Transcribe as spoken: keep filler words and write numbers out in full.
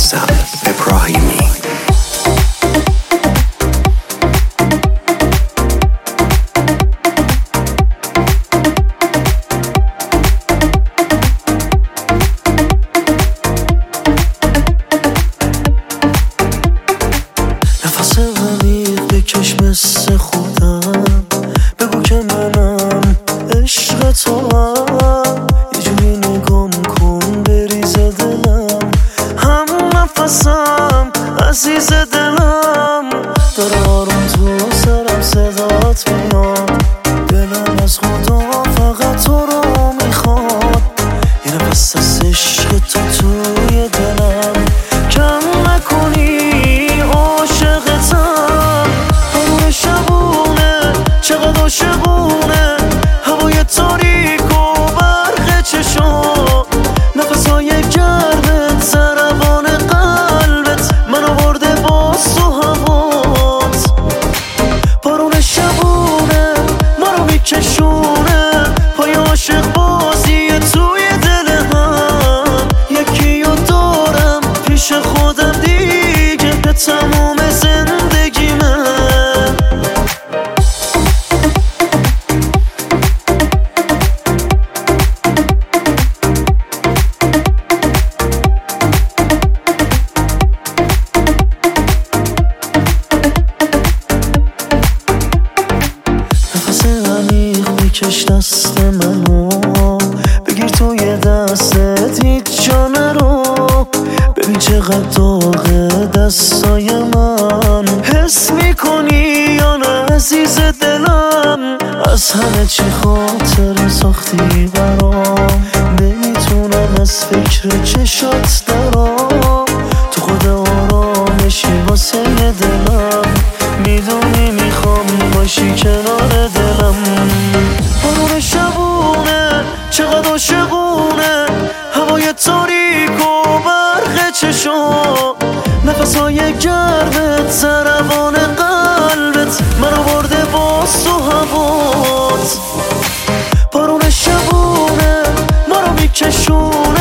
عزیزم ابراهیمی. نفس عمیق بکش مثل خودم، بگو که منم عشق تو هم، یه جوری نگام کن بریز دلم، هم نفسم عزیز دلم، داره آروم تو سرم صدات میاد، دلم از خدا فقط تو رو میخواد، یه نفس از عشق تو توی دلم، کم نکنی عاشقتم. همون شبونه چقدر عاشقونه، هوای تاریک و برق چشام، نفسهای گرمت ضربان قلبت، من آورده باز تو هوات، بارون شبونه ما رو میکشونه، پای عاشق بازی توی دل هم، یکی رو دارم پیش خودم دیگه به تموم زندگی من. نفس عمیق بکش دست منو، بگیر توی دستت هیچ جا نرو، ببین چقدر داغه دستای من، حس میکنی یا نه عزیز دلم، از همه چی خاطر ساختی برام، نمیتونم از فکر چشات درام، تو خود آرامشی واسه دلم، میدونی میخوام باشی کنار دلم. بارون شبونه چقدر عاشقونه، هوای تاریک و برق چشام، نفسهای گرمت ضربان قلبت، من آورده باز تو هوات، بارون شبونه ما رو میکشونه،